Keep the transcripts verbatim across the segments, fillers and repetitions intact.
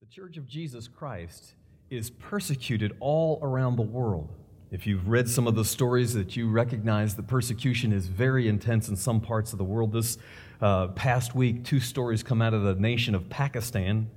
Church of Jesus Christ is persecuted all around the world. If you've read some of the stories that you recognize, the persecution is very intense in some parts of the world. This uh, past week, two stories come out of the nation of Pakistan.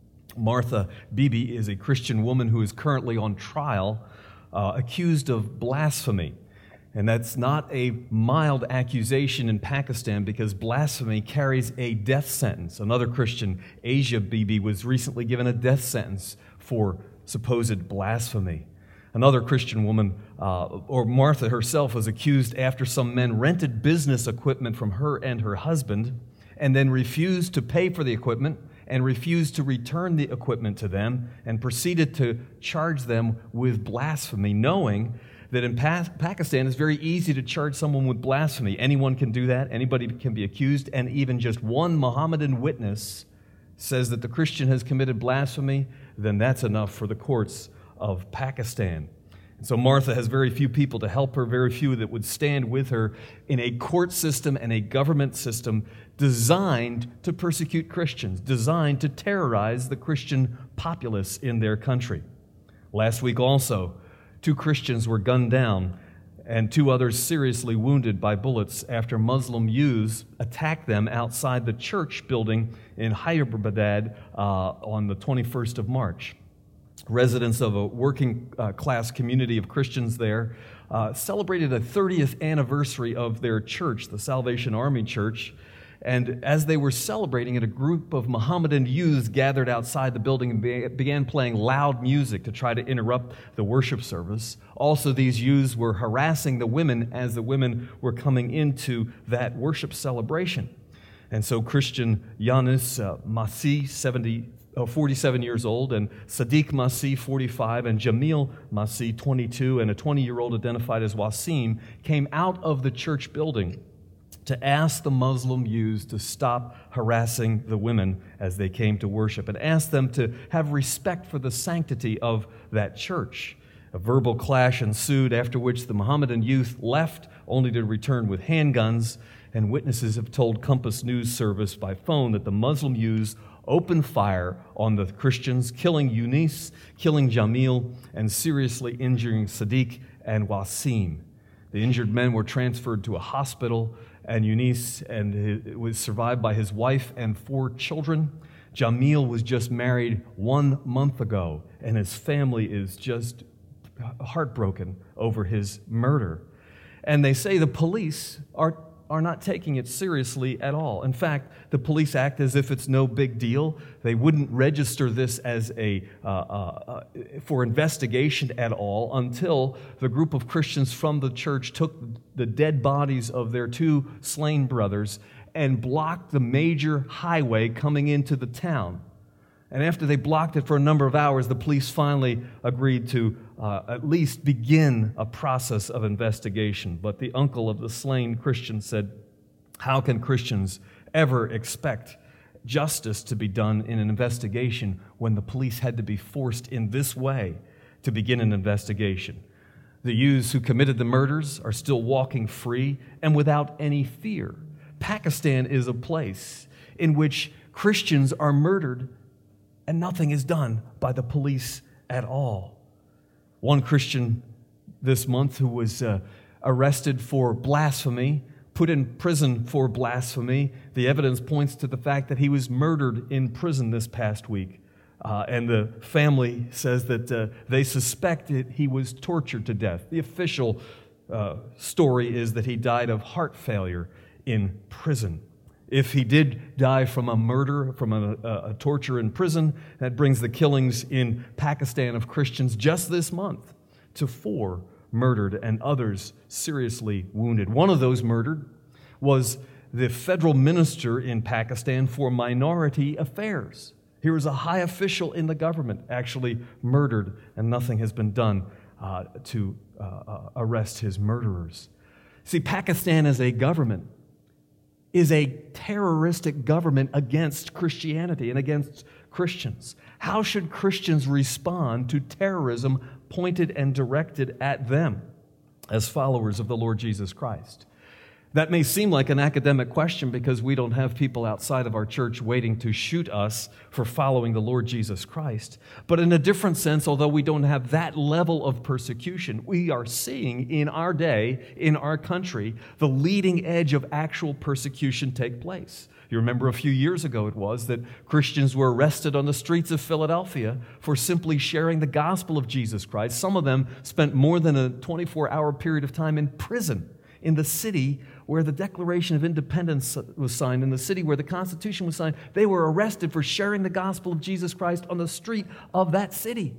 Martha Bibi is a Christian woman who is currently on trial, uh, accused of blasphemy. And that's not a mild accusation in Pakistan because blasphemy carries a death sentence. Another Christian, Asia Bibi, was recently given a death sentence for supposed blasphemy. Another Christian woman, uh, or Martha herself, was accused after some men rented business equipment from her and her husband and then refused to pay for the equipment and refused to return the equipment to them and proceeded to charge them with blasphemy, knowing that in pa- Pakistan it's very easy to charge someone with blasphemy. Anyone can do that. Anybody can be accused. And even just one Mohammedan witness says that the Christian has committed blasphemy, then that's enough for the courts of Pakistan. And so Martha has very few people to help her, very few that would stand with her in a court system and a government system designed to persecute Christians, designed to terrorize the Christian populace in their country. Last week also, two Christians were gunned down and two others seriously wounded by bullets after Muslim youths attacked them outside the church building in Hyderabad uh, on the twenty-first of March. Residents of a working uh, class community of Christians there uh, celebrated a thirtieth anniversary of their church, the Salvation Army Church. And as they were celebrating it, a group of Mohammedan youths gathered outside the building and be- began playing loud music to try to interrupt the worship service. Also, these youths were harassing the women as the women were coming into that worship celebration. And so Christian Yanis uh, Masih, seventy, oh, forty-seven years old, and Sadiq Masih, forty-five, and Jamil Masih, twenty-two, and a twenty-year-old identified as Wasim, came out of the church building to ask the Muslim youths to stop harassing the women as they came to worship and ask them to have respect for the sanctity of that church. A verbal clash ensued, after which the Mohammedan youth left, only to return with handguns, and witnesses have told Compass News Service by phone that the Muslim youths opened fire on the Christians, killing Yunis, killing Jamil, and seriously injuring Sadiq and Wasim. The injured men were transferred to a hospital, and Yunis and it was survived by his wife and four children. Jamil was just married one month ago, and his family is just heartbroken over his murder. And they say the police are are not taking it seriously at all. In fact, the police act as if it's no big deal. They wouldn't register this as a uh, uh, for investigation at all until the group of Christians from the church took the dead bodies of their two slain brothers and blocked the major highway coming into the town. And after they blocked it for a number of hours, the police finally agreed to uh, at least begin a process of investigation. But the uncle of the slain Christian said, "How can Christians ever expect justice to be done in an investigation when the police had to be forced in this way to begin an investigation? The youths who committed the murders are still walking free and without any fear. Pakistan is a place in which Christians are murdered and nothing is done by the police at all." One Christian this month who was uh, arrested for blasphemy, put in prison for blasphemy. The evidence points to the fact that he was murdered in prison this past week. Uh, and the family says that uh, they suspect that he was tortured to death. The official uh, story is that he died of heart failure in prison. If he did die from a murder, from a, a, a torture in prison, that brings the killings in Pakistan of Christians just this month to four murdered and others seriously wounded. One of those murdered was the federal minister in Pakistan for minority affairs. Here was a high official in the government actually murdered, and nothing has been done uh, to uh, uh, arrest his murderers. See, Pakistan as a government is a terroristic government against Christianity and against Christians. How should Christians respond to terrorism pointed and directed at them as followers of the Lord Jesus Christ? That may seem like an academic question because we don't have people outside of our church waiting to shoot us for following the Lord Jesus Christ. But in a different sense, although we don't have that level of persecution, we are seeing in our day, in our country, the leading edge of actual persecution take place. You remember a few years ago it was that Christians were arrested on the streets of Philadelphia for simply sharing the gospel of Jesus Christ. Some of them spent more than a twenty-four hour period of time in prison in the city where the Declaration of Independence was signed, in the city where the Constitution was signed. They were arrested for sharing the gospel of Jesus Christ on the street of that city.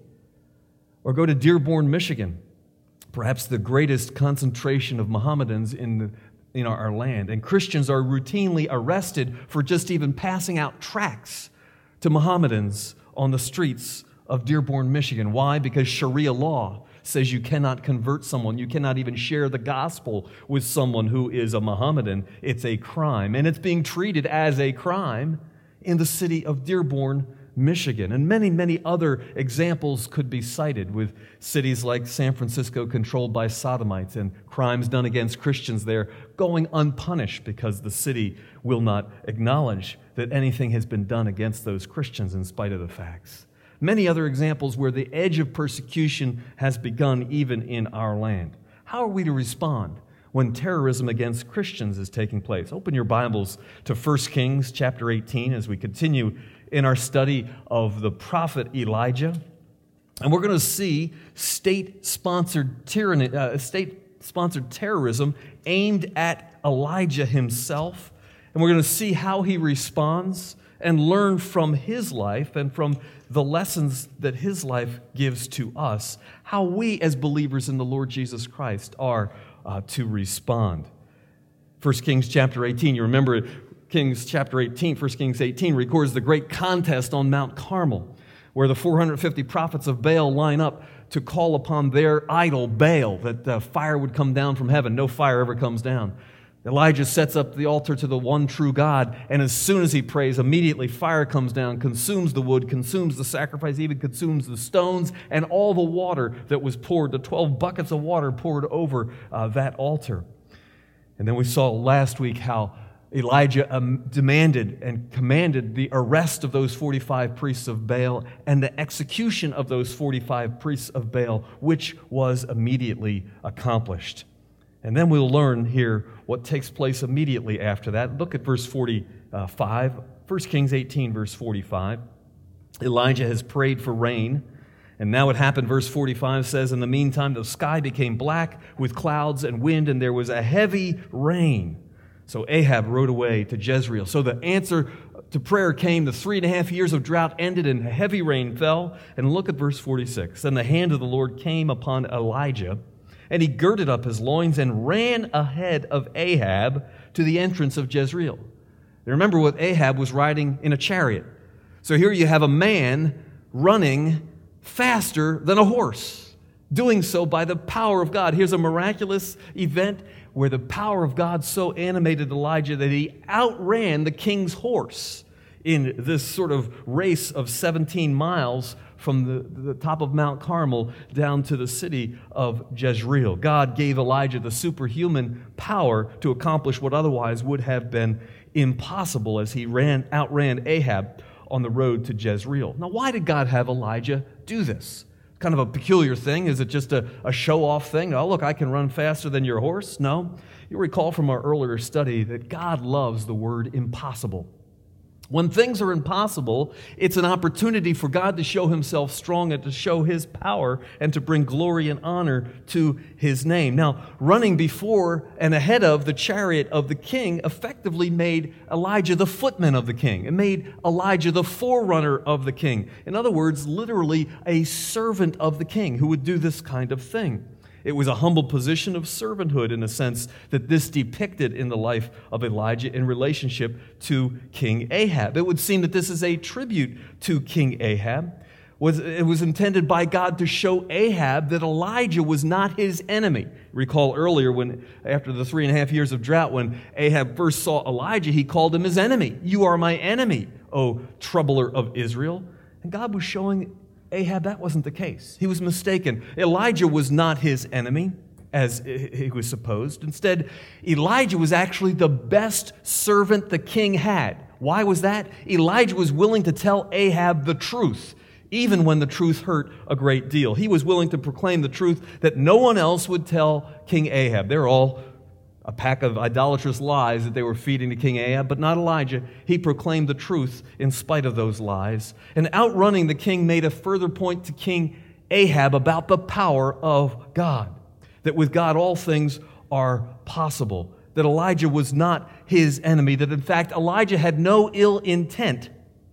Or go to Dearborn, Michigan, perhaps the greatest concentration of Mohammedans in the in our land. And Christians are routinely arrested for just even passing out tracts to Mohammedans on the streets of Dearborn, Michigan. Why? Because Sharia law says you cannot convert someone. You cannot even share the gospel with someone who is a Mohammedan. It's a crime. And it's being treated as a crime in the city of Dearborn, Michigan. And many, many other examples could be cited with cities like San Francisco controlled by sodomites and crimes done against Christians there going unpunished because the city will not acknowledge that anything has been done against those Christians in spite of the facts. Many other examples where the edge of persecution has begun even in our land. How are we to respond when terrorism against Christians is taking place? Open your Bibles to First Kings chapter eighteen as we continue in our study of the prophet Elijah. And we're going to see state-sponsored tyranny, uh, state-sponsored terrorism aimed at Elijah himself. And we're going to see how he responds and learn from his life and from the lessons that his life gives to us, how we as believers in the Lord Jesus Christ are uh, to respond. First Kings chapter eighteen, you remember Kings chapter eighteen, First Kings eighteen records the great contest on Mount Carmel, where the four hundred fifty prophets of Baal line up to call upon their idol Baal, that uh, fire would come down from heaven. No fire ever comes down. Elijah sets up the altar to the one true God, and as soon as he prays, immediately fire comes down, consumes the wood, consumes the sacrifice, even consumes the stones, and all the water that was poured, the twelve buckets of water poured over uh, that altar. And then we saw last week how Elijah um, demanded and commanded the arrest of those forty-five priests of Baal and the execution of those forty-five priests of Baal, which was immediately accomplished. And then we'll learn here what takes place immediately after that. Look at verse forty-five, First Kings eighteen, verse forty-five. Elijah has prayed for rain, and now it happened, verse forty-five says, in the meantime the sky became black with clouds and wind, and there was a heavy rain. So Ahab rode away to Jezreel. So the answer to prayer came. The three and a half years of drought ended, and heavy rain fell. And look at verse forty-six. Then the hand of the Lord came upon Elijah, and he girded up his loins and ran ahead of Ahab to the entrance of Jezreel. Now remember what Ahab was riding in a chariot. So here you have a man running faster than a horse, doing so by the power of God. Here's a miraculous event where the power of God so animated Elijah that he outran the king's horse in this sort of race of seventeen miles from the, the top of Mount Carmel down to the city of Jezreel. God gave Elijah the superhuman power to accomplish what otherwise would have been impossible as he ran outran Ahab on the road to Jezreel. Now, why did God have Elijah do this? Kind of a peculiar thing. Is it just a, a show-off thing? Oh, look, I can run faster than your horse? No. You'll recall from our earlier study that God loves the word impossible. When things are impossible, it's an opportunity for God to show himself strong and to show his power and to bring glory and honor to his name. Now, running before and ahead of the chariot of the king effectively made Elijah the footman of the king. It made Elijah the forerunner of the king. In other words, literally a servant of the king who would do this kind of thing. It was a humble position of servanthood in a sense that this depicted in the life of Elijah in relationship to King Ahab. It would seem that this is a tribute to King Ahab. It was intended by God to show Ahab that Elijah was not his enemy. Recall earlier when, after the three and a half years of drought, when Ahab first saw Elijah, he called him his enemy. You are my enemy, O troubler of Israel. And God was showing Ahab that wasn't the case. He was mistaken. Elijah was not his enemy. as it was supposed. Instead, Elijah was actually the best servant the king had. Why was that? Elijah was willing to tell Ahab the truth, even when the truth hurt a great deal. He was willing to proclaim the truth that no one else would tell King Ahab. They were all a pack of idolatrous lies that they were feeding to King Ahab, but not Elijah. He proclaimed the truth in spite of those lies. And outrunning the king made a further point to King Ahab about the power of God, that with God all things are possible, that Elijah was not his enemy, that in fact Elijah had no ill intent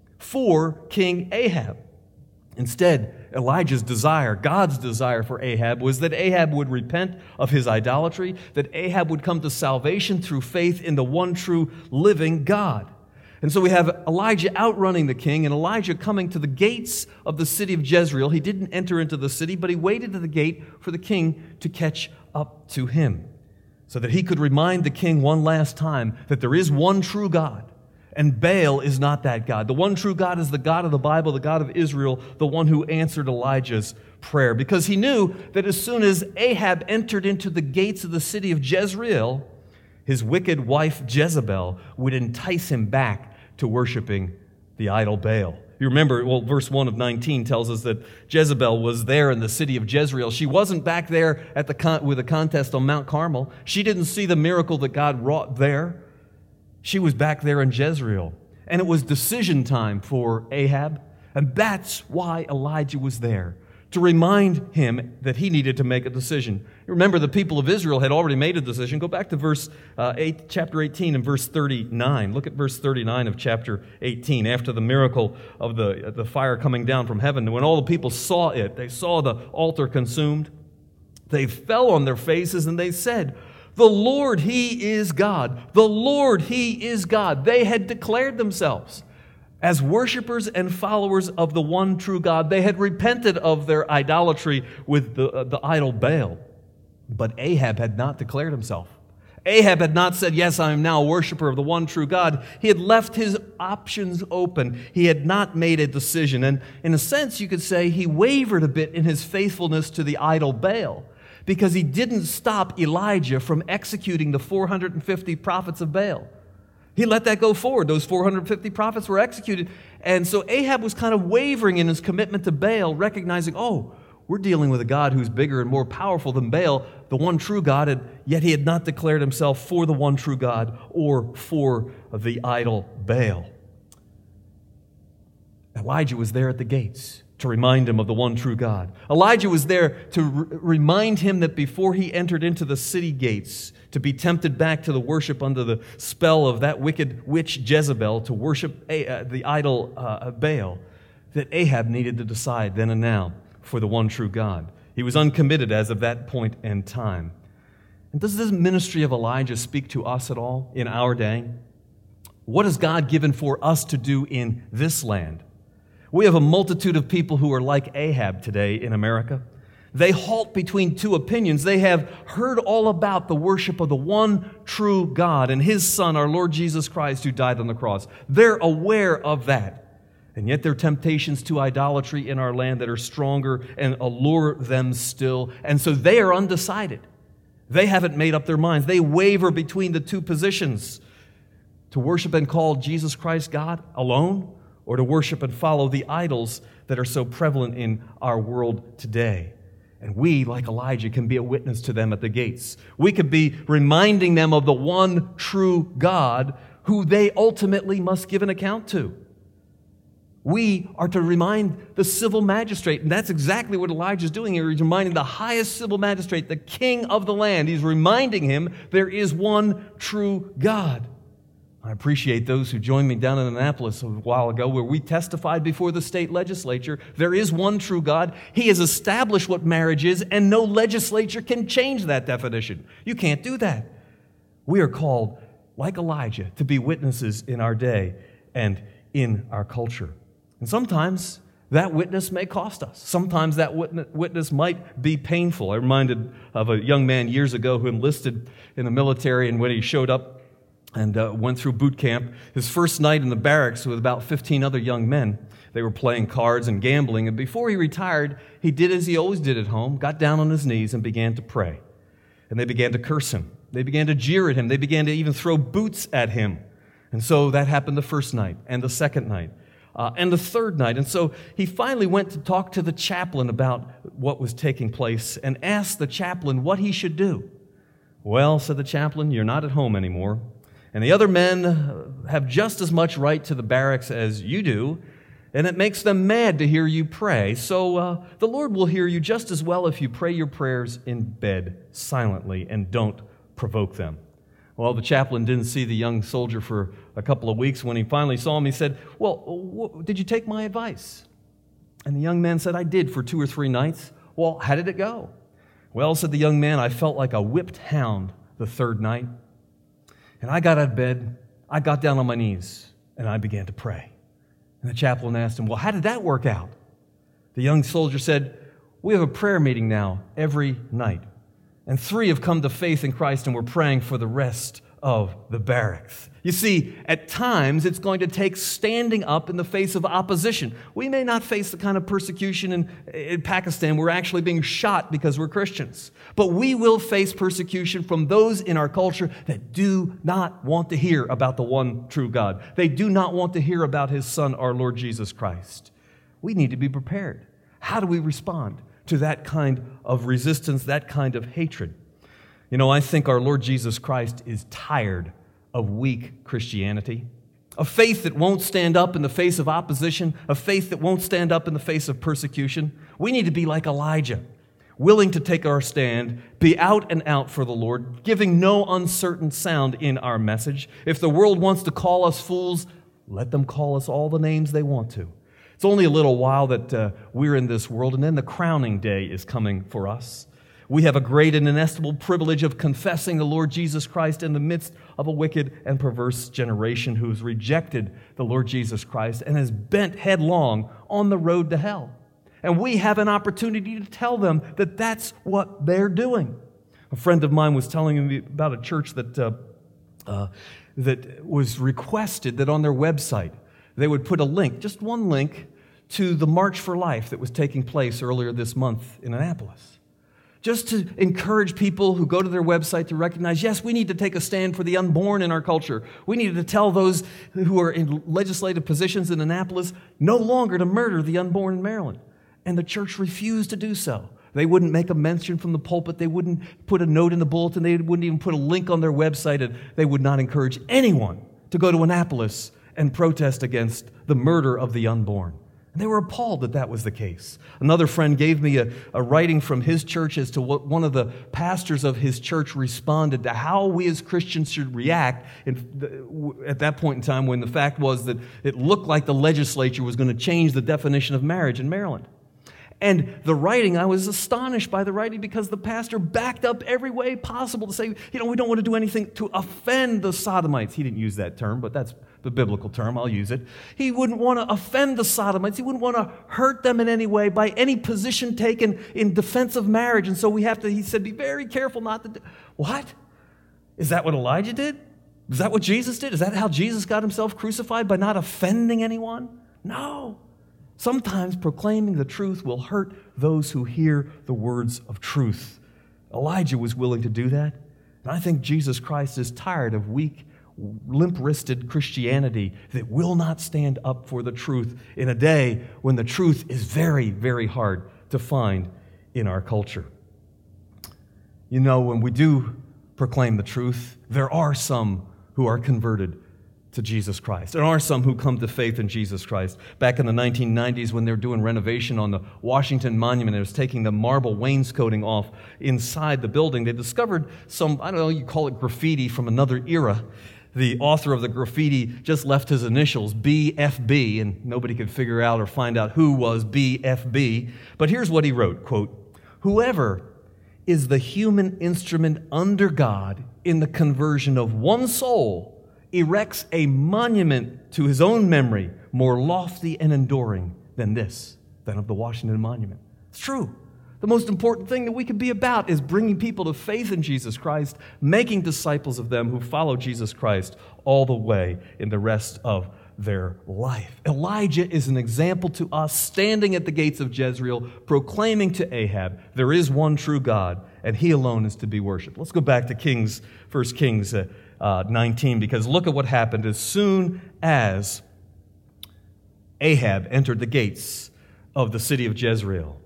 for King Ahab. Instead, Elijah's desire, God's desire for Ahab, was that Ahab would repent of his idolatry, that Ahab would come to salvation through faith in the one true living God. And so we have Elijah outrunning the king and Elijah coming to the gates of the city of Jezreel. He didn't enter into the city, but he waited at the gate for the king to catch up to him so that he could remind the king one last time that there is one true God. And Baal is not that God. The one true God is the God of the Bible, the God of Israel, the one who answered Elijah's prayer. Because he knew that as soon as Ahab entered into the gates of the city of Jezreel, his wicked wife Jezebel would entice him back to worshiping the idol Baal. You remember, well, verse one of nineteen tells us that Jezebel was there in the city of Jezreel. She wasn't back there at the con- with a contest on Mount Carmel. She didn't see the miracle that God wrought there. She was back there in Jezreel. And it was decision time for Ahab. And that's why Elijah was there, to remind him that he needed to make a decision. Remember, the people of Israel had already made a decision. Go back to verse uh, eight, chapter eighteen and verse thirty-nine. Look at verse thirty-nine of chapter eighteen. After the miracle of the, the fire coming down from heaven, when all the people saw it, they saw the altar consumed, they fell on their faces and they said, "The Lord, He is God. The Lord, He is God." They had declared themselves as worshipers and followers of the one true God. They had repented of their idolatry with the, uh, the idol Baal. But Ahab had not declared himself. Ahab had not said, "Yes, I am now a worshiper of the one true God." He had left his options open. He had not made a decision. And in a sense, you could say he wavered a bit in his faithfulness to the idol Baal, because he didn't stop Elijah from executing the four hundred fifty prophets of Baal. He let that go forward. Those four hundred fifty prophets were executed. And so Ahab was kind of wavering in his commitment to Baal, recognizing, oh, we're dealing with a God who's bigger and more powerful than Baal, the one true God, and yet he had not declared himself for the one true God or for the idol Baal. Elijah was there at the gates to remind him of the one true God. Elijah was there to r- remind him that before he entered into the city gates, to be tempted back to the worship under the spell of that wicked witch Jezebel, to worship a- uh, the idol uh, Baal, that Ahab needed to decide then and now for the one true God. He was uncommitted as of that point in time. And does this ministry of Elijah speak to us at all in our day? What has God given for us to do in this land? We have a multitude of people who are like Ahab today in America. They halt between two opinions. They have heard all about the worship of the one true God and His Son, our Lord Jesus Christ, who died on the cross. They're aware of that. And yet there are temptations to idolatry in our land that are stronger and allure them still. And so they are undecided. They haven't made up their minds. They waver between the two positions, to worship and call Jesus Christ God alone, or to worship and follow the idols that are so prevalent in our world today. And we, like Elijah, can be a witness to them at the gates. We could be reminding them of the one true God who they ultimately must give an account to. We are to remind the civil magistrate, and that's exactly what Elijah's doing here. He's reminding the highest civil magistrate, the king of the land. He's reminding him there is one true God. I appreciate those who joined me down in Annapolis a while ago, where we testified before the state legislature. There is one true God. He has established what marriage is, and no legislature can change that definition. You can't do that. We are called, like Elijah, to be witnesses in our day and in our culture. And sometimes that witness may cost us. Sometimes that witness might be painful. I'm reminded of a young man years ago who enlisted in the military, and when he showed up and uh, went through boot camp, his first night in the barracks with about fifteen other young men, they were playing cards and gambling, and before he retired, he did as he always did at home, got down on his knees and began to pray. and they began to curse him. They began to jeer at him. They began to even throw boots at him. And so that happened the first night, and the second night, uh, and the third night. And so he finally went to talk to the chaplain about what was taking place and asked the chaplain what he should do. Well, said the chaplain, you're not at home anymore, and the other men have just as much right to the barracks as you do, and it makes them mad to hear you pray. So uh, the Lord will hear you just as well if you pray your prayers in bed silently and don't provoke them. Well, the chaplain didn't see the young soldier for a couple of weeks. When he finally saw him, he said, well, w- did you take my advice? And the young man said, I did for two or three nights. Well, how did it go? Well, said the young man, I felt like a whipped hound the third night. And I got out of bed, I got down on my knees, and I began to pray. And the chaplain asked him, well, how did that work out? The young soldier said, we have a prayer meeting now every night. And three have come to faith in Christ, and we're praying for the rest of the barracks. You see, at times it's going to take standing up in the face of opposition. We may not face the kind of persecution in, in Pakistan. We're actually being shot because we're Christians. But we will face persecution from those in our culture that do not want to hear about the one true God. They do not want to hear about His Son, our Lord Jesus Christ. We need to be prepared. How do we respond to that kind of resistance, that kind of hatred? You know, I think our Lord Jesus Christ is tired of weak Christianity, a faith that won't stand up in the face of opposition, a faith that won't stand up in the face of persecution. We need to be like Elijah, willing to take our stand, be out and out for the Lord, giving no uncertain sound in our message. If the world wants to call us fools, let them call us all the names they want to. It's only a little while that uh, we're in this world, and then the crowning day is coming for us. We have a great and inestimable privilege of confessing the Lord Jesus Christ in the midst of a wicked and perverse generation who has rejected the Lord Jesus Christ and has bent headlong on the road to hell. And we have an opportunity to tell them that that's what they're doing. A friend of mine was telling me about a church that uh, uh, that was requested that on their website they would put a link, just one link, to the March for Life that was taking place earlier this month in Annapolis. Just to encourage people who go to their website to recognize, yes, we need to take a stand for the unborn in our culture. We need to tell those who are in legislative positions in Annapolis no longer to murder the unborn in Maryland. And the church refused to do so. They wouldn't make a mention from the pulpit. They wouldn't put a note in the bulletin. They wouldn't even put a link on their website. And they would not encourage anyone to go to Annapolis and protest against the murder of the unborn. And they were appalled that that was the case. Another friend gave me a, a writing from his church as to what one of the pastors of his church responded to how we as Christians should react in the, at that point in time when the fact was that it looked like the legislature was going to change the definition of marriage in Maryland. And the writing, I was astonished by the writing because the pastor backed up every way possible to say, you know, we don't want to do anything to offend the sodomites. He didn't use that term, but that's the biblical term. I'll use it. He wouldn't want to offend the sodomites. He wouldn't want to hurt them in any way by any position taken in defense of marriage. And so we have to, he said, be very careful not to do. What? Is that what Elijah did? Is that what Jesus did? Is that how Jesus got himself crucified, by not offending anyone? No. Sometimes proclaiming the truth will hurt those who hear the words of truth. Elijah was willing to do that. And I think Jesus Christ is tired of weak, limp-wristed Christianity that will not stand up for the truth in a day when the truth is very, very hard to find in our culture. You know, when we do proclaim the truth, there are some who are converted to Jesus Christ. There are some who come to faith in Jesus Christ. Back in the nineteen nineties, when they were doing renovation on the Washington Monument, it was taking the marble wainscoting off inside the building, they discovered some, I don't know, you call it graffiti from another era. The author of the graffiti just left his initials, B F B, and nobody could figure out or find out who was B F B. But here's what he wrote, quote, "Whoever is the human instrument under God in the conversion of one soul erects a monument to his own memory more lofty and enduring than this, than of the Washington Monument." It's true. The most important thing that we can be about is bringing people to faith in Jesus Christ, making disciples of them who follow Jesus Christ all the way in the rest of their life. Elijah is an example to us, standing at the gates of Jezreel, proclaiming to Ahab, there is one true God, and he alone is to be worshipped. Let's go back to Kings, First Kings uh, uh, nineteen, because look at what happened as soon as Ahab entered the gates of the city of Jezreel.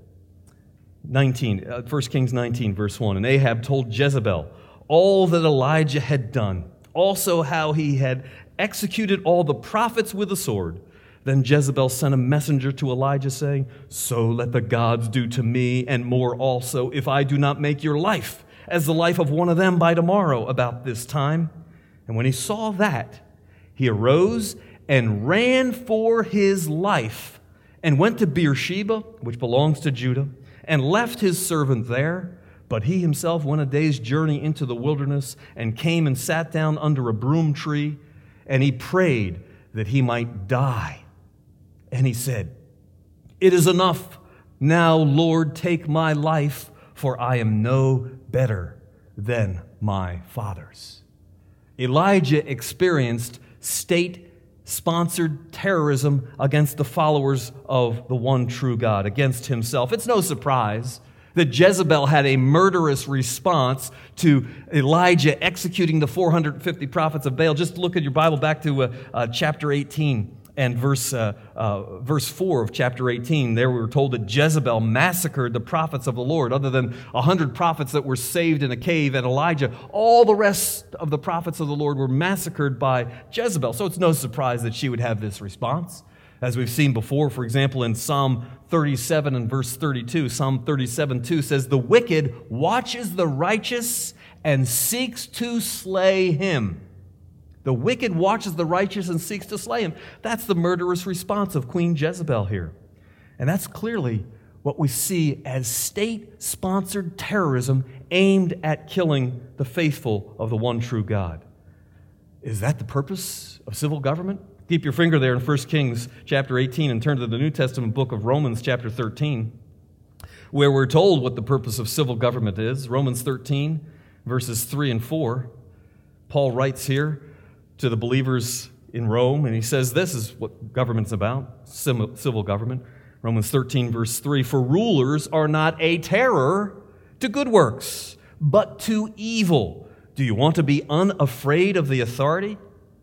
nineteen, uh, First Kings nineteen, verse one, and Ahab told Jezebel all that Elijah had done, also how he had executed all the prophets with the sword. Then Jezebel sent a messenger to Elijah, saying, so let the gods do to me, and more also, if I do not make your life as the life of one of them by tomorrow about this time. And when he saw that, he arose and ran for his life, and went to Beersheba, which belongs to Judah, and left his servant there. But he himself went a day's journey into the wilderness, and came and sat down under a broom tree, and he prayed that he might die. And he said, it is enough. Now, Lord, take my life, for I am no better than my fathers. Elijah experienced state-sponsored terrorism against the followers of the one true God, against himself. It's no surprise that Jezebel had a murderous response to Elijah executing the four hundred fifty prophets of Baal. Just look at your Bible back to uh, uh, chapter eighteen and verse, uh, uh, verse four of chapter eighteen. There we were told that Jezebel massacred the prophets of the Lord. Other than one hundred prophets that were saved in a cave and Elijah, all the rest of the prophets of the Lord were massacred by Jezebel. So it's no surprise that she would have this response. As we've seen before, for example, in Psalm thirty-seven and verse thirty-two, Psalm thirty-seven two says, the wicked watches the righteous and seeks to slay him. The wicked watches the righteous and seeks to slay him. That's the murderous response of Queen Jezebel here. And that's clearly what we see as state-sponsored terrorism aimed at killing the faithful of the one true God. Is that the purpose of civil government? Keep your finger there in First Kings chapter eighteen and turn to the New Testament book of Romans chapter thirteen, where we're told what the purpose of civil government is. Romans thirteen, verses three and four. Paul writes here to the believers in Rome, and he says this is what government's about, civil government. Romans thirteen, verse three, for rulers are not a terror to good works, but to evil. Do you want to be unafraid of the authority?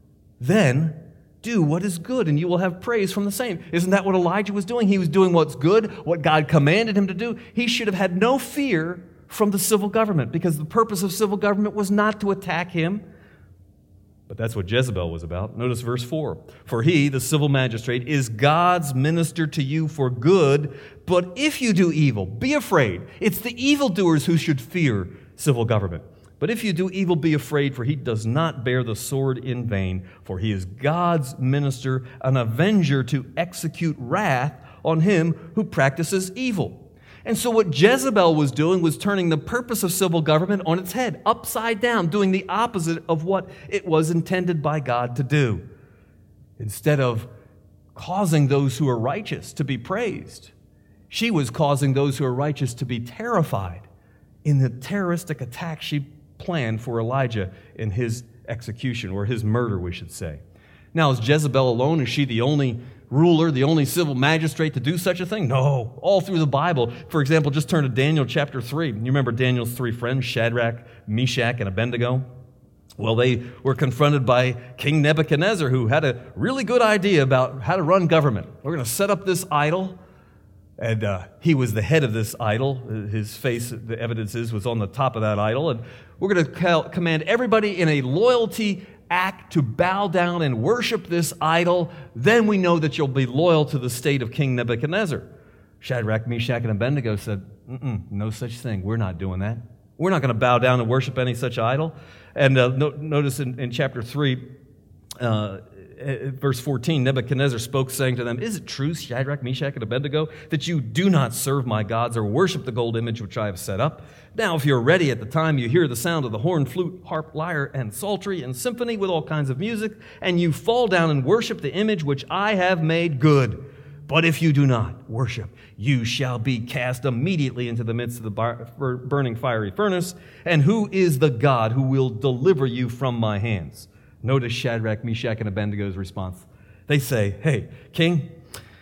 Then do what is good, and you will have praise from the same. Isn't that what Elijah was doing? He was doing what's good, what God commanded him to do. He should have had no fear from the civil government, because the purpose of civil government was not to attack him. But that's what Jezebel was about. Notice verse four. For he, the civil magistrate, is God's minister to you for good, but if you do evil, be afraid. It's the evildoers who should fear civil government. But if you do evil, be afraid, for he does not bear the sword in vain, for he is God's minister, an avenger to execute wrath on him who practices evil. And so what Jezebel was doing was turning the purpose of civil government on its head, upside down, doing the opposite of what it was intended by God to do. Instead of causing those who are righteous to be praised, she was causing those who are righteous to be terrified in the terroristic attack she planned for Elijah in his execution, or his murder, we should say. Now, is Jezebel alone? Is she the only ruler, the only civil magistrate to do such a thing? No. All through the Bible. For example, just turn to Daniel chapter three. You remember Daniel's three friends, Shadrach, Meshach, and Abednego? Well, they were confronted by King Nebuchadnezzar, who had a really good idea about how to run government. We're going to set up this idol. And uh, he was the head of this idol. His face, the evidence is, was on the top of that idol. And we're going to cal- command everybody in a loyalty act to bow down and worship this idol. Then we know that you'll be loyal to the state of King Nebuchadnezzar. Shadrach, Meshach, and Abednego said, Mm-mm, no such thing. We're not doing that. We're not going to bow down and worship any such idol. And uh, no, notice in, in chapter three, uh, verse fourteen, Nebuchadnezzar spoke, saying to them, is it true, Shadrach, Meshach, and Abednego, that you do not serve my gods or worship the gold image which I have set up? Now, if you're ready at the time you hear the sound of the horn, flute, harp, lyre, and psaltery, and symphony with all kinds of music, and you fall down and worship the image which I have made, good. But if you do not worship, you shall be cast immediately into the midst of the bar- burning fiery furnace. And who is the God who will deliver you from my hands? Notice Shadrach, Meshach, and Abednego's response. They say, hey, king,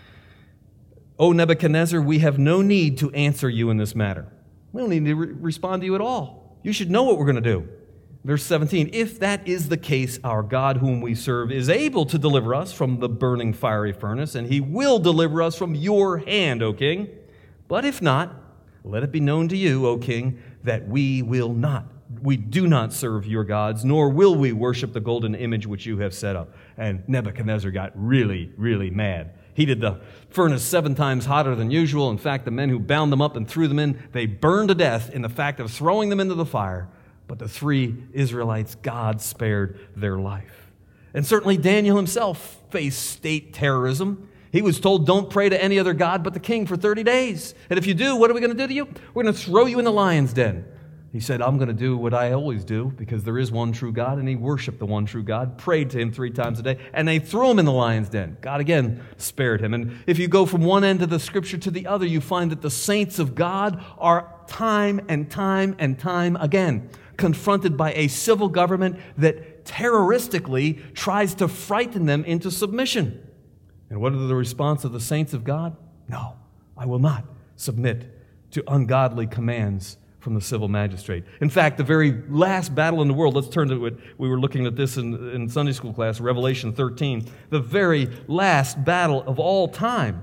O Nebuchadnezzar, we have no need to answer you in this matter. We don't need to re- respond to you at all. You should know what we're going to do. Verse seventeen, if that is the case, our God whom we serve is able to deliver us from the burning fiery furnace, and he will deliver us from your hand, O king. But if not, let it be known to you, O king, that we will not. We do not serve your gods, nor will we worship the golden image which you have set up. And Nebuchadnezzar got really, really mad. Heated the furnace seven times hotter than usual. In fact, the men who bound them up and threw them in, they burned to death in the fact of throwing them into the fire. But the three Israelites, God spared their life. And certainly Daniel himself faced state terrorism. He was told, don't pray to any other god but the king for thirty days. And if you do, what are we going to do to you? We're going to throw you in the lion's den. He said, I'm going to do what I always do because there is one true God, and he worshiped the one true God, prayed to him three times a day, and they threw him in the lion's den. God again spared him. And if you go from one end of the scripture to the other, you find that the saints of God are time and time and time again confronted by a civil government that terroristically tries to frighten them into submission. And what are the response of the saints of God? No, I will not submit to ungodly commands from the civil magistrate. In fact, the very last battle in the world, let's turn to it. We were looking at this in, in Sunday school class, Revelation thirteen. The very last battle of all time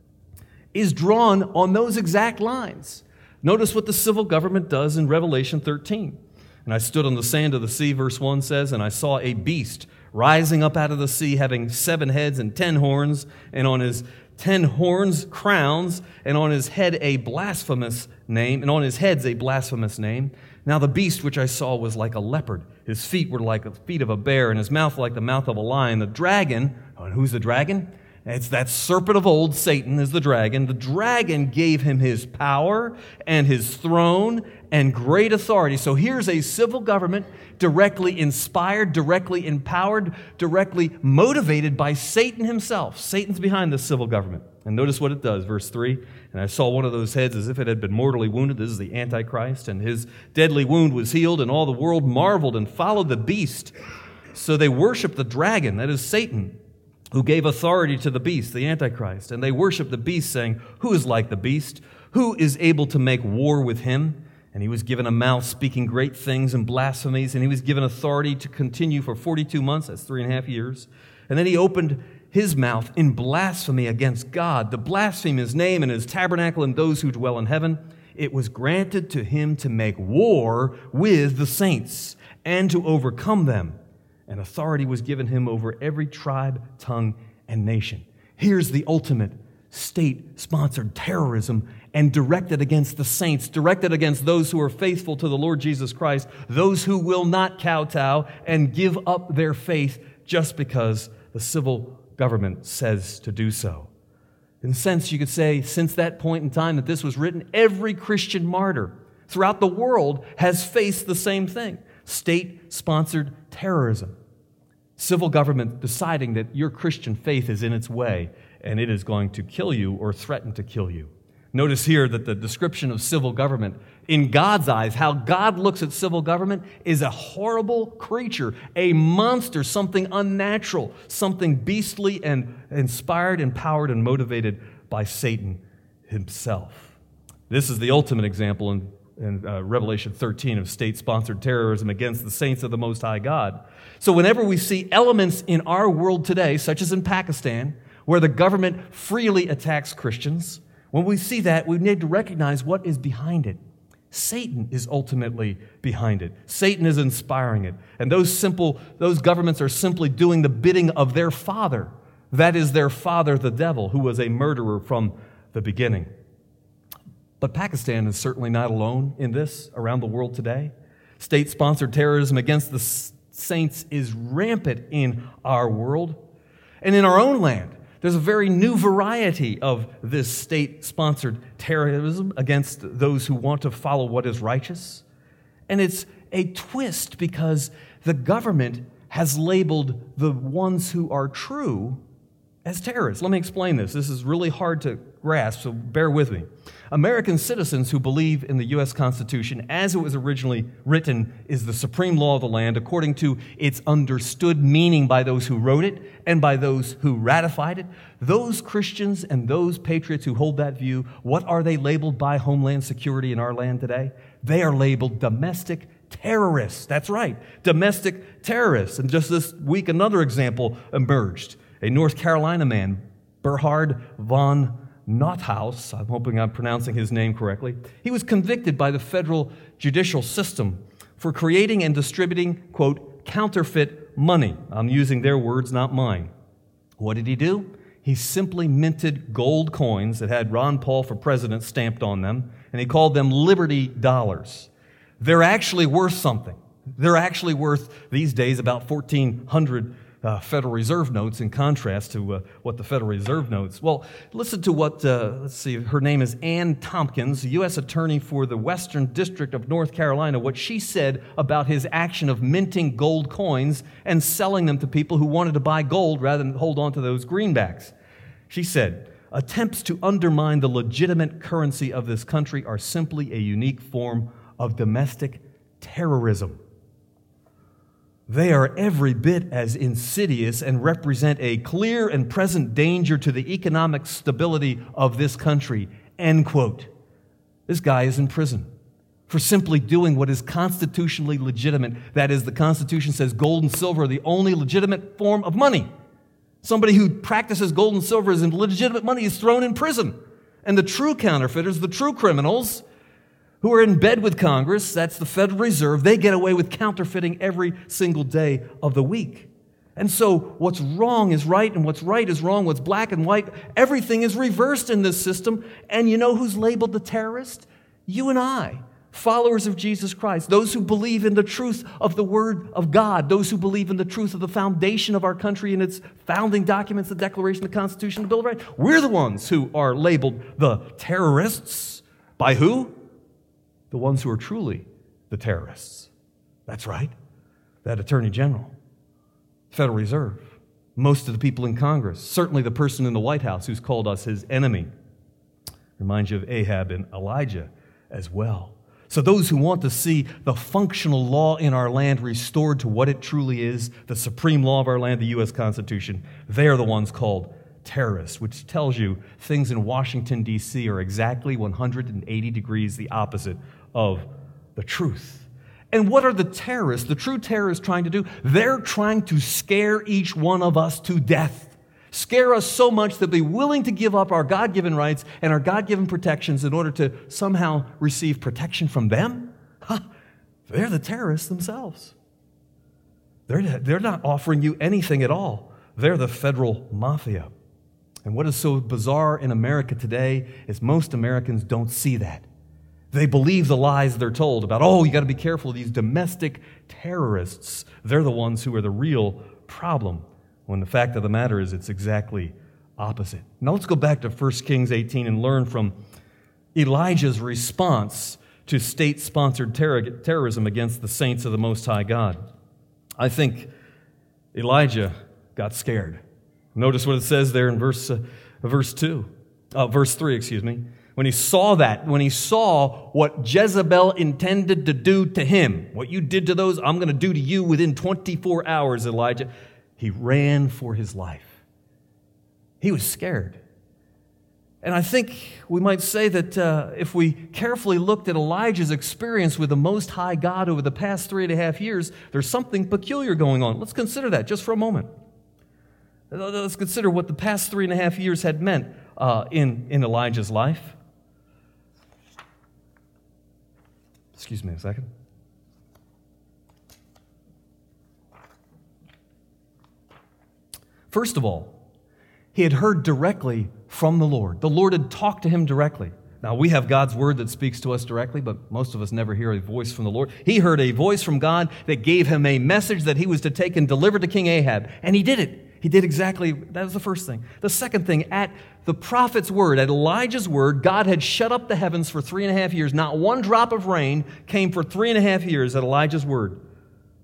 is drawn on those exact lines. Notice what the civil government does in Revelation thirteen. And I stood on the sand of the sea, verse one says, and I saw a beast rising up out of the sea, having seven heads and ten horns, and on his ten horns crowns, and on his head a blasphemous name, and on his heads a blasphemous name. Now the beast which I saw was like a leopard. His feet were like the feet of a bear, and his mouth like the mouth of a lion. The dragon, oh, and who's the dragon? It's that serpent of old, Satan is the dragon. The dragon gave him his power and his throne and great authority. So here's a civil government directly inspired, directly empowered, directly motivated by Satan himself. Satan's behind this civil government. And notice what it does, verse three. And I saw one of those heads as if it had been mortally wounded. This is the Antichrist. And his deadly wound was healed, and all the world marveled and followed the beast. So they worshiped the dragon, that is Satan, who gave authority to the beast, the Antichrist. And they worshiped the beast, saying, who is like the beast? Who is able to make war with him? And he was given a mouth speaking great things and blasphemies, and he was given authority to continue for forty-two months, that's three and a half years. And then he opened his mouth in blasphemy against God, to blaspheme his name and his tabernacle and those who dwell in heaven. It was granted to him to make war with the saints and to overcome them. And authority was given him over every tribe, tongue, and nation. Here's the ultimate state-sponsored terrorism and directed against the saints, directed against those who are faithful to the Lord Jesus Christ, those who will not kowtow and give up their faith just because the civil government says to do so. In a sense, you could say, since that point in time that this was written, every Christian martyr throughout the world has faced the same thing, state-sponsored terrorism. Civil government deciding that your Christian faith is in its way and it is going to kill you or threaten to kill you. Notice here that the description of civil government, in God's eyes, how God looks at civil government, is a horrible creature, a monster, something unnatural, something beastly and inspired, empowered, and motivated by Satan himself. This is the ultimate example in, in uh, Revelation thirteen of state-sponsored terrorism against the saints of the Most High God. So whenever we see elements in our world today, such as in Pakistan, where the government freely attacks Christians, when we see that, we need to recognize what is behind it. Satan is ultimately behind it. Satan is inspiring it. And those simple, those governments are simply doing the bidding of their father. That is their father, the devil, who was a murderer from the beginning. But Pakistan is certainly not alone in this around the world today. State-sponsored terrorism against the saints is rampant in our world. And in our own land, there's a very new variety of this state-sponsored terrorism against those who want to follow what is righteous. And it's a twist because the government has labeled the ones who are true as terrorists. Let me explain this. This is really hard to grasp, so bear with me. American citizens who believe in the U S Constitution as it was originally written is the supreme law of the land according to its understood meaning by those who wrote it and by those who ratified it. Those Christians and those patriots who hold that view, what are they labeled by Homeland Security in our land today? They are labeled domestic terrorists. That's right, domestic terrorists. And just this week, another example emerged. A North Carolina man, Berhard von Nothaus, I'm hoping I'm pronouncing his name correctly, he was convicted by the federal judicial system for creating and distributing, quote, counterfeit money. I'm using their words, not mine. What did he do? He simply minted gold coins that had Ron Paul for president stamped on them, and he called them Liberty dollars. They're actually worth something. They're actually worth, these days, about fourteen hundred Uh, Federal Reserve notes in contrast to uh, what the Federal Reserve notes. Well, listen to what, uh, let's see, her name is Ann Tompkins, U S attorney for the Western District of North Carolina, what she said about his action of minting gold coins and selling them to people who wanted to buy gold rather than hold on to those greenbacks. She said, attempts to undermine the legitimate currency of this country are simply a unique form of domestic terrorism. They are every bit as insidious and represent a clear and present danger to the economic stability of this country, end quote. This guy is in prison for simply doing what is constitutionally legitimate. That is, the Constitution says gold and silver are the only legitimate form of money. Somebody who practices gold and silver as legitimate money is thrown in prison. And the true counterfeiters, the true criminals, who are in bed with Congress, that's the Federal Reserve, they get away with counterfeiting every single day of the week. And so what's wrong is right, and what's right is wrong, what's black and white, everything is reversed in this system. And you know who's labeled the terrorist? You and I, followers of Jesus Christ, those who believe in the truth of the Word of God, those who believe in the truth of the foundation of our country and its founding documents, the Declaration, the Constitution, the Bill of Rights. We're the ones who are labeled the terrorists. By who? The ones who are truly the terrorists. That's right. That Attorney General, Federal Reserve, most of the people in Congress, certainly the person in the White House who's called us his enemy. Reminds you of Ahab and Elijah as well. So those who want to see the functional law in our land restored to what it truly is, the supreme law of our land, the U S Constitution, they are the ones called terrorists, which tells you things in Washington, D C are exactly one hundred eighty degrees the opposite of the truth. And what are the terrorists, the true terrorists, trying to do? They're trying to scare each one of us to death. Scare us so much that we're willing to give up our God-given rights and our God-given protections in order to somehow receive protection from them? Huh. They're the terrorists themselves. They're, they're not offering you anything at all. They're the federal mafia. And what is so bizarre in America today is most Americans don't see that. They believe the lies they're told about, oh, you got to be careful of these domestic terrorists. They're the ones who are the real problem, when the fact of the matter is it's exactly opposite. Now let's go back to First Kings eighteen and learn from Elijah's response to state-sponsored ter- terrorism against the saints of the Most High God. I think Elijah got scared. Notice what it says there in verse uh, verse two, uh, verse three, excuse me. When he saw that, when he saw what Jezebel intended to do to him, what you did to those, I'm going to do to you within twenty-four hours, Elijah, he ran for his life. He was scared. And I think we might say that uh, if we carefully looked at Elijah's experience with the Most High God over the past three and a half years, there's something peculiar going on. Let's consider that just for a moment. Let's consider what the past three and a half years had meant uh, in, in Elijah's life. Excuse me a second. First of all, he had heard directly from the Lord. The Lord had talked to him directly. Now, we have God's word that speaks to us directly, but most of us never hear a voice from the Lord. He heard a voice from God that gave him a message that he was to take and deliver to King Ahab, and he did it. He did exactly, that was the first thing. The second thing, at the prophet's word, at Elijah's word, God had shut up the heavens for three and a half years. Not one drop of rain came for three and a half years at Elijah's word.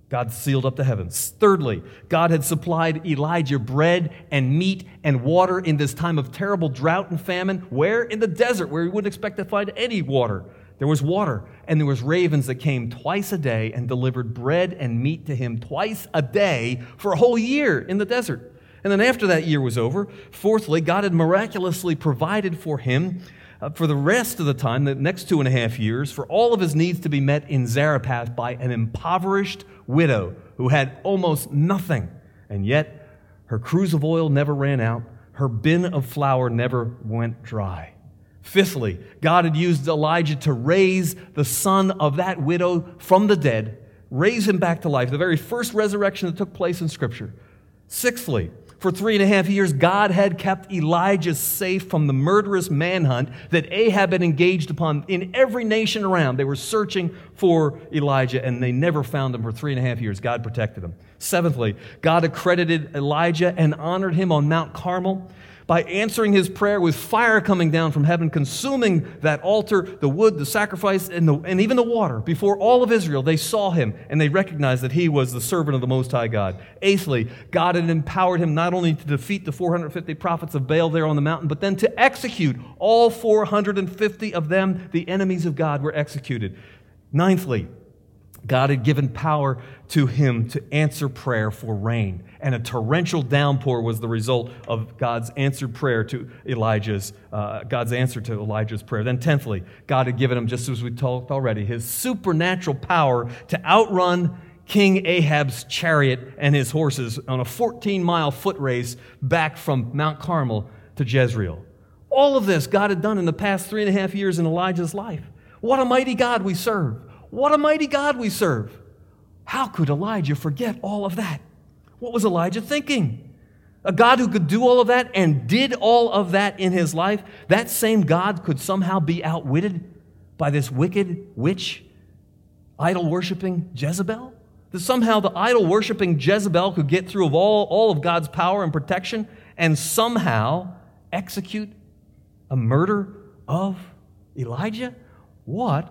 God sealed up the heavens. Thirdly, God had supplied Elijah bread and meat and water in this time of terrible drought and famine. Where? In the desert, where he wouldn't expect to find any water. There was water, and there was ravens that came twice a day and delivered bread and meat to him twice a day for a whole year in the desert. And then after that year was over, fourthly, God had miraculously provided for him Uh, for the rest of the time, the next two and a half years, for all of his needs to be met in Zarephath by an impoverished widow who had almost nothing. And yet, her cruse of oil never ran out. Her bin of flour never went dry. Fifthly, God had used Elijah to raise the son of that widow from the dead, raise him back to life, the very first resurrection that took place in Scripture. Sixthly, for three and a half years, God had kept Elijah safe from the murderous manhunt that Ahab had engaged upon in every nation around. They were searching for Elijah, and they never found him for three and a half years. God protected him. Seventhly, God accredited Elijah and honored him on Mount Carmel by answering his prayer with fire coming down from heaven, consuming that altar, the wood, the sacrifice, and, the, and even the water. Before all of Israel, they saw him, and they recognized that he was the servant of the Most High God. Eighthly, God had empowered him not only to defeat the four hundred fifty prophets of Baal there on the mountain, but then to execute all four hundred fifty of them. The enemies of God were executed. Ninthly, God had given power to him to answer prayer for rain, and a torrential downpour was the result of God's answered prayer to Elijah's, uh, God's answer to Elijah's prayer. Then tenthly, God had given him, just as we talked already, his supernatural power to outrun King Ahab's chariot and his horses on a fourteen-mile foot race back from Mount Carmel to Jezreel. All of this God had done in the past three and a half years in Elijah's life. What a mighty God we serve. What a mighty God we serve. How could Elijah forget all of that? What was Elijah thinking? A God who could do all of that and did all of that in his life, that same God could somehow be outwitted by this wicked witch, idol-worshiping Jezebel? That somehow the idol-worshiping Jezebel could get through of all, all of God's power and protection and somehow execute a murder of Elijah? What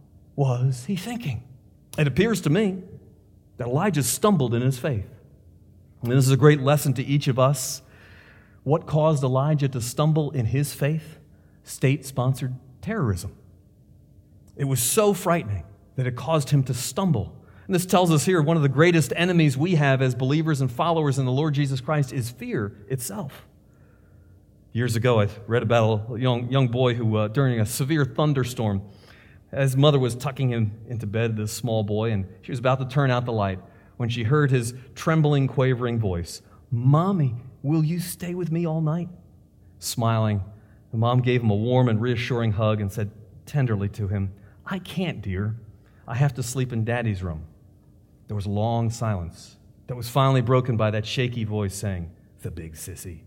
was he thinking? It appears to me that Elijah stumbled in his faith. And this is a great lesson to each of us. What caused Elijah to stumble in his faith? State-sponsored terrorism. It was so frightening that it caused him to stumble. And this tells us here one of the greatest enemies we have as believers and followers in the Lord Jesus Christ is fear itself. Years ago, I read about a young, young boy who, uh, during a severe thunderstorm, his mother was tucking him into bed, this small boy, and she was about to turn out the light when she heard his trembling, quavering voice, "Mommy, will you stay with me all night?" Smiling, the mom gave him a warm and reassuring hug and said tenderly to him, "I can't, dear. I have to sleep in Daddy's room." There was a long silence that was finally broken by that shaky voice saying, "The big sissy."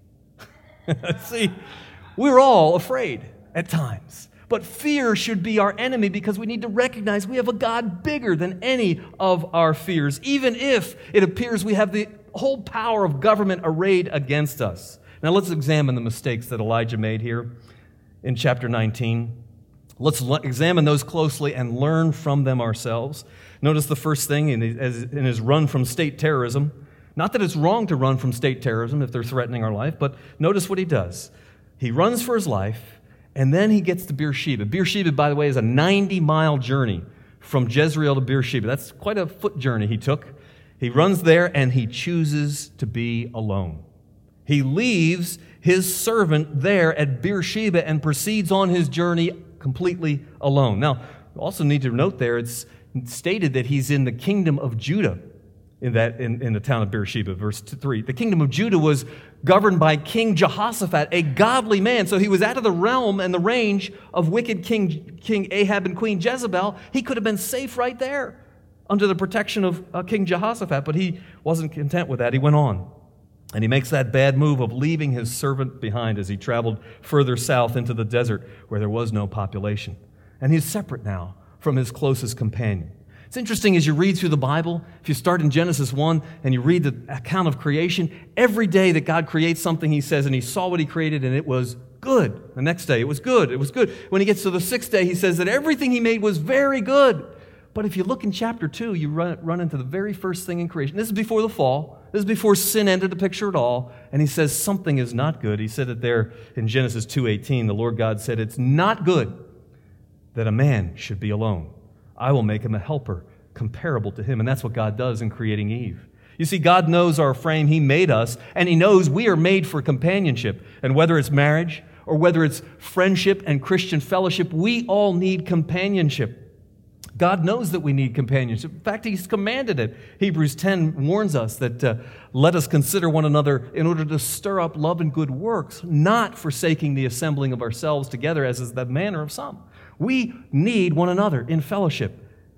See, we're all afraid at times. But fear should be our enemy because we need to recognize we have a God bigger than any of our fears, even if it appears we have the whole power of government arrayed against us. Now let's examine the mistakes that Elijah made here in chapter nineteen. Let's le- examine those closely and learn from them ourselves. Notice the first thing in his, in his run from state terrorism. Not that it's wrong to run from state terrorism if they're threatening our life, but notice what he does. He runs for his life, and then he gets to Beersheba. Beersheba, by the way, is a ninety-mile journey from Jezreel to Beersheba. That's quite a foot journey he took. He runs there, and he chooses to be alone. He leaves his servant there at Beersheba and proceeds on his journey completely alone. Now, you also need to note there, it's stated that he's in the kingdom of Judah in that in, in the town of Beersheba, verse three. The kingdom of Judah was governed by King Jehoshaphat, a godly man. So he was out of the realm and the range of wicked King, King Ahab and Queen Jezebel. He could have been safe right there under the protection of uh, King Jehoshaphat, but he wasn't content with that. He went on, and he makes that bad move of leaving his servant behind as he traveled further south into the desert where there was no population. And he's separate now from his closest companion. It's interesting as you read through the Bible, if you start in Genesis one and you read the account of creation, every day that God creates something, he says, and he saw what he created and it was good. The next day, it was good, it was good. When he gets to the sixth day, he says that everything he made was very good. But if you look in chapter two, you run, run into the very first thing in creation. This is before the fall. This is before sin entered the picture at all. And he says something is not good. He said it there in Genesis two eighteen. The Lord God said, it's not good that a man should be alone. I will make him a helper comparable to him. And that's what God does in creating Eve. You see, God knows our frame. He made us, and He knows we are made for companionship. And whether it's marriage or whether it's friendship and Christian fellowship, we all need companionship. God knows that we need companionship. In fact, He's commanded it. Hebrews ten warns us that uh, let us consider one another in order to stir up love and good works, not forsaking the assembling of ourselves together, as is the manner of some. We need one another in fellowship.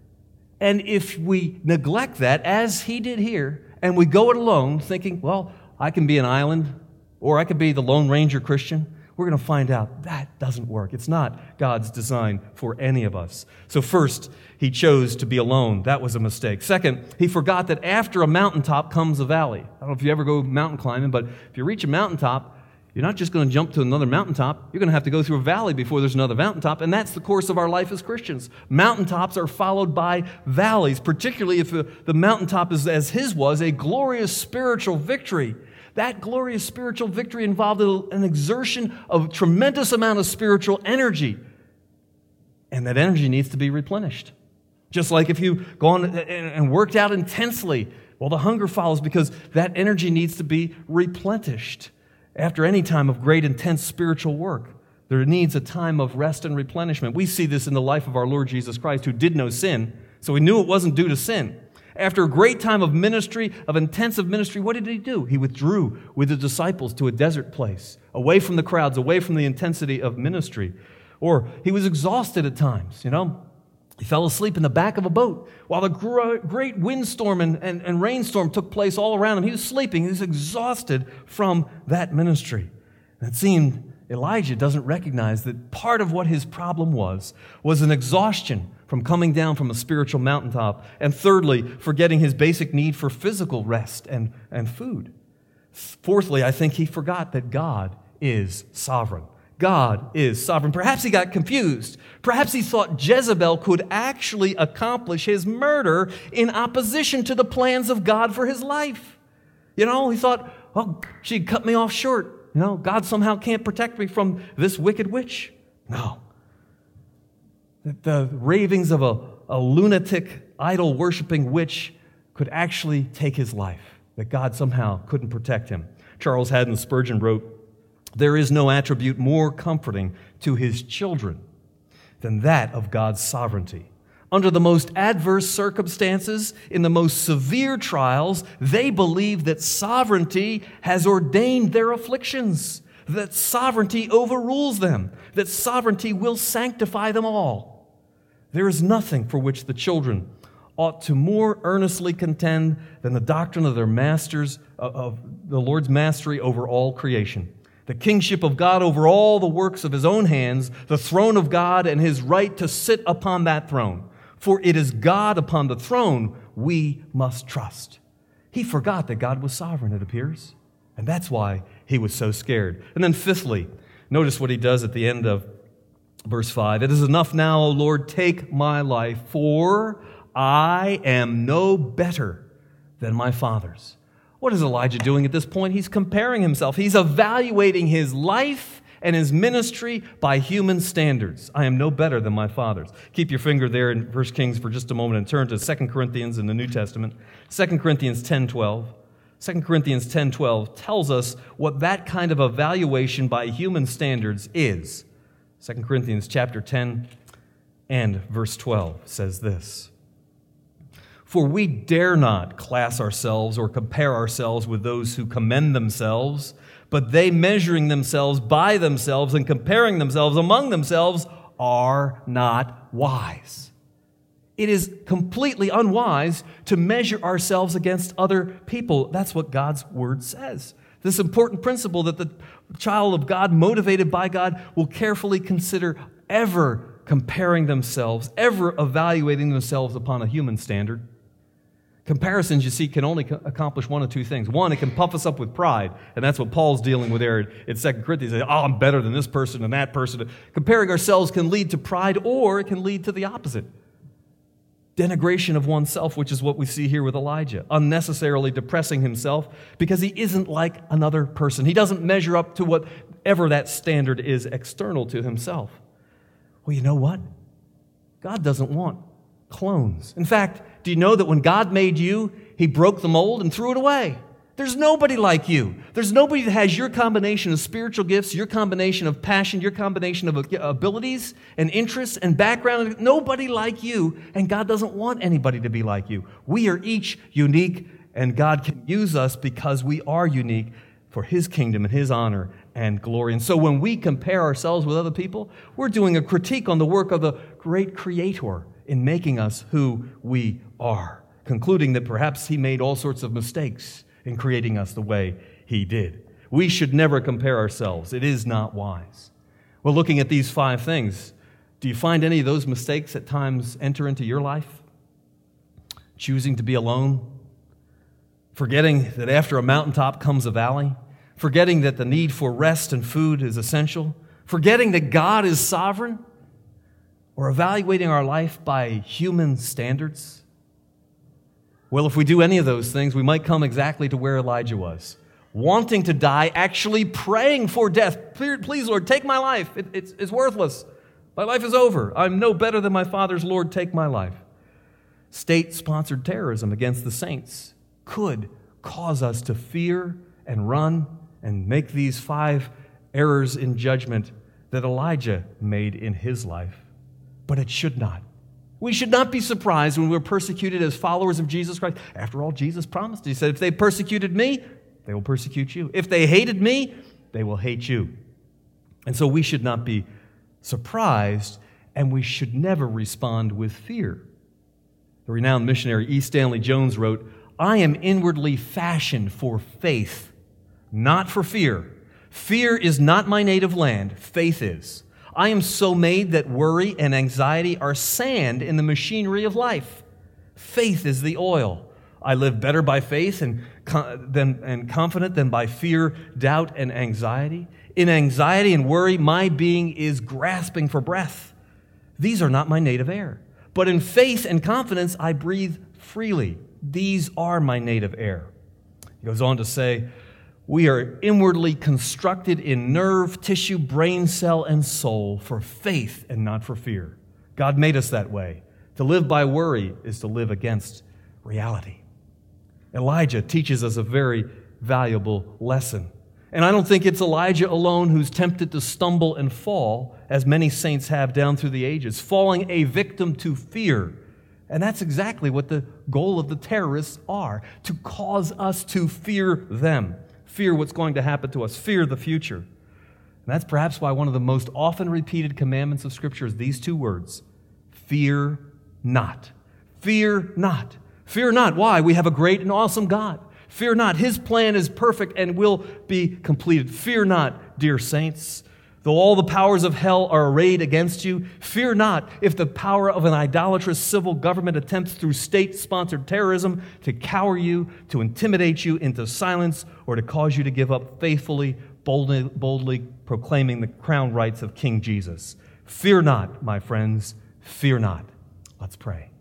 And if we neglect that, as he did here, and we go it alone, thinking, well, I can be an island, or I could be the Lone Ranger Christian, we're going to find out that doesn't work. It's not God's design for any of us. So first, he chose to be alone. That was a mistake. Second, he forgot that after a mountaintop comes a valley. I don't know if you ever go mountain climbing, but if you reach a mountaintop, you're not just going to jump to another mountaintop. You're going to have to go through a valley before there's another mountaintop, and that's the course of our life as Christians. Mountaintops are followed by valleys, particularly if the mountaintop is, as his was, a glorious spiritual victory. That glorious spiritual victory involved an exertion of a tremendous amount of spiritual energy, and that energy needs to be replenished. Just like if you've gone and worked out intensely, well, the hunger follows because that energy needs to be replenished. After any time of great, intense spiritual work, there needs a time of rest and replenishment. We see this in the life of our Lord Jesus Christ, who did no sin, so he knew it wasn't due to sin. After a great time of ministry, of intensive ministry, what did he do? He withdrew with the disciples to a desert place, away from the crowds, away from the intensity of ministry. Or he was exhausted at times, you know. He fell asleep in the back of a boat while the great windstorm and, and, and rainstorm took place all around him. He was sleeping. He was exhausted from that ministry. And it seemed Elijah doesn't recognize that part of what his problem was was an exhaustion from coming down from a spiritual mountaintop. And thirdly, forgetting his basic need for physical rest and, and food. Fourthly, I think he forgot that God is sovereign. God is sovereign. Perhaps he got confused. Perhaps he thought Jezebel could actually accomplish his murder in opposition to the plans of God for his life. You know, he thought, oh, she'd cut me off short. You know, God somehow can't protect me from this wicked witch. No. That the ravings of a, a lunatic, idol-worshiping witch could actually take his life. That God somehow couldn't protect him. Charles Haddon Spurgeon wrote, there is no attribute more comforting to his children than that of God's sovereignty. Under the most adverse circumstances, in the most severe trials, they believe that sovereignty has ordained their afflictions, that sovereignty overrules them, that sovereignty will sanctify them all. There is nothing for which the children ought to more earnestly contend than the doctrine of their masters, of the Lord's mastery over all creation. The kingship of God over all the works of his own hands, the throne of God and his right to sit upon that throne. For it is God upon the throne we must trust. He forgot that God was sovereign, it appears. And that's why he was so scared. And then fifthly, notice what he does at the end of verse five. It is enough now, O Lord, take my life, for I am no better than my fathers. What is Elijah doing at this point? He's comparing himself. He's evaluating his life and his ministry by human standards. I am no better than my fathers. Keep your finger there in First Kings for just a moment and turn to Second Corinthians in the New Testament. Second Corinthians ten twelve. Second Corinthians ten twelve tells us what that kind of evaluation by human standards is. Second Corinthians chapter ten and verse twelve says this. For we dare not class ourselves or compare ourselves with those who commend themselves, but they measuring themselves by themselves and comparing themselves among themselves are not wise. It is completely unwise to measure ourselves against other people. That's what God's word says. This important principle that the child of God, motivated by God, will carefully consider ever comparing themselves, ever evaluating themselves upon a human standard. Comparisons, you see, can only accomplish one of two things. One, it can puff us up with pride, and that's what Paul's dealing with there in Second Corinthians. Oh, I'm better than this person and that person. Comparing ourselves can lead to pride, or it can lead to the opposite. denigration of oneself, which is what we see here with Elijah, unnecessarily depressing himself because he isn't like another person. He doesn't measure up to whatever that standard is external to himself. Well, you know what? God doesn't want clones. In fact, do you know that when God made you, He broke the mold and threw it away? There's nobody like you. There's nobody that has your combination of spiritual gifts, your combination of passion, your combination of abilities and interests and background. Nobody like you, and God doesn't want anybody to be like you. We are each unique, and God can use us because we are unique for His kingdom and His honor and glory. And so when we compare ourselves with other people, we're doing a critique on the work of the great Creator in making us who we are, concluding that perhaps He made all sorts of mistakes in creating us the way He did. We should never compare ourselves. It is not wise. Well, looking at these five things, do you find any of those mistakes at times enter into your life? Choosing to be alone, forgetting that after a mountaintop comes a valley, forgetting that the need for rest and food is essential, forgetting that God is sovereign, or evaluating our life by human standards. Well, if we do any of those things, we might come exactly to where Elijah was, wanting to die, actually praying for death. Please, Lord, take my life. It, it's, it's worthless. My life is over. I'm no better than my father's. Lord, take my life. State-sponsored terrorism against the saints could cause us to fear and run and make these five errors in judgment that Elijah made in his life. But it should not. We should not be surprised when we're persecuted as followers of Jesus Christ. After all, Jesus promised. He said, if they persecuted me, they will persecute you. If they hated me, they will hate you. And so we should not be surprised, and we should never respond with fear. The renowned missionary E. Stanley Jones wrote, I am inwardly fashioned for faith, not for fear. Fear is not my native land. Faith is. I am so made that worry and anxiety are sand in the machinery of life. Faith is the oil. I live better by faith and, than, and confident than by fear, doubt, and anxiety. In anxiety and worry, my being is grasping for breath. These are not my native air. But in faith and confidence, I breathe freely. These are my native air. He goes on to say, we are inwardly constructed in nerve, tissue, brain cell, and soul for faith and not for fear. God made us that way. To live by worry is to live against reality. Elijah teaches us a very valuable lesson. And I don't think it's Elijah alone who's tempted to stumble and fall, as many saints have down through the ages, falling a victim to fear. And that's exactly what the goal of the terrorists are, to cause us to fear them. Fear what's going to happen to us. Fear the future. And that's perhaps why one of the most often repeated commandments of Scripture is these two words, fear not. Fear not. Fear not. Why? We have a great and awesome God. Fear not. His plan is perfect and will be completed. Fear not, dear saints. Though all the powers of hell are arrayed against you, fear not if the power of an idolatrous civil government attempts through state-sponsored terrorism to cower you, to intimidate you into silence, or to cause you to give up faithfully, boldly, boldly proclaiming the crown rights of King Jesus. Fear not, my friends, fear not. Let's pray.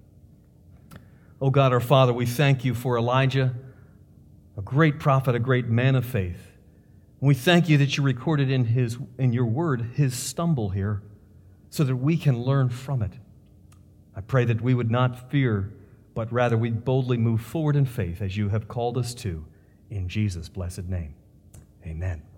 Oh God, our Father, we thank you for Elijah, a great prophet, a great man of faith. We thank you that you recorded in his in your word his stumble here so that we can learn from it. I pray that we would not fear, but rather we'd boldly move forward in faith as you have called us to. In Jesus' blessed name, amen.